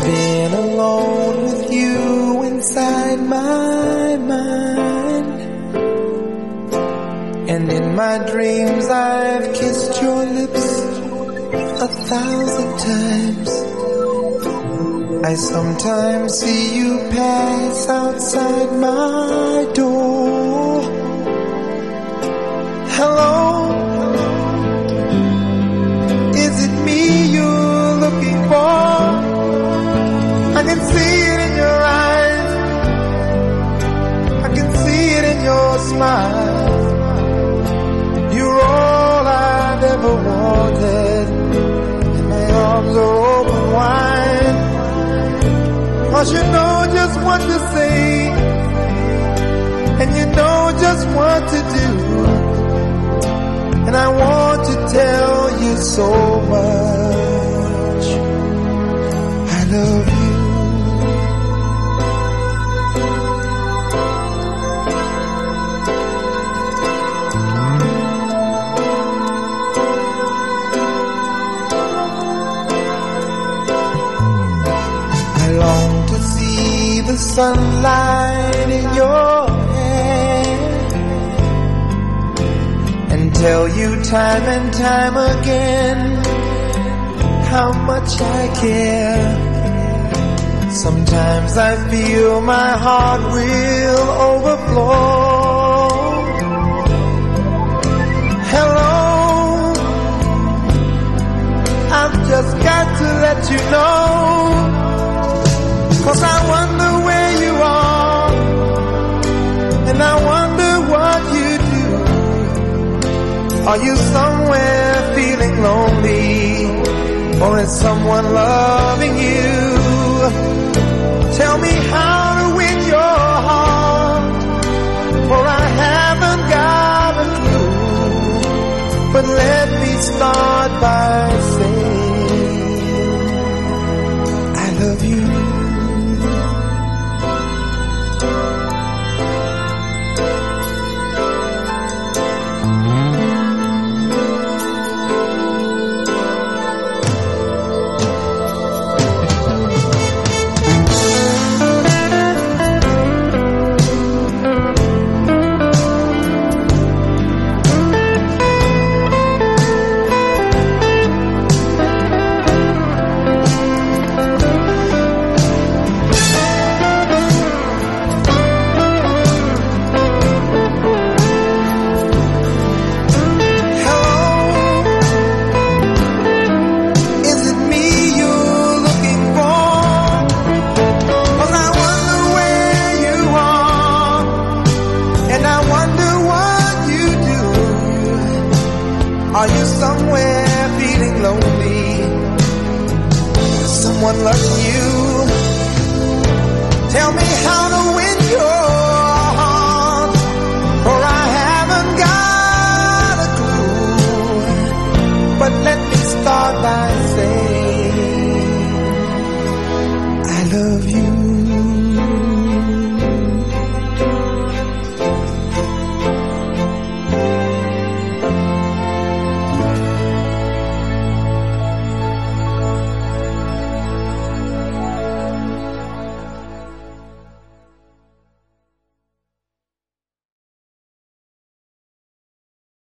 been alone with you inside my mind, and in my dreams I've kissed your lips 1,000 times. I sometimes see you pass outside my door. Hello, is it me you're looking for? I can see it in your eyes, I can see it in your smile. You're all I've ever wanted, and my arms are open wide. 'Cause you know just what to say, and you know just what to do, and I want to tell you so much. I love you. I long to see the sunlight in your hair and tell you time and time again how much I care. Sometimes I feel my heart will overflow. Hello, I've just got to let you know, 'cause I wonder where you are, and I wonder what you do. Are you somewhere feeling lonely, or is someone loving you? Tell me how to win your heart, for I haven't got a clue. But let me start by saying I love you. Are you somewhere feeling lonely? Someone loving you? Tell me how to win your heart, for I haven't got a clue. But let me start by saying I love you.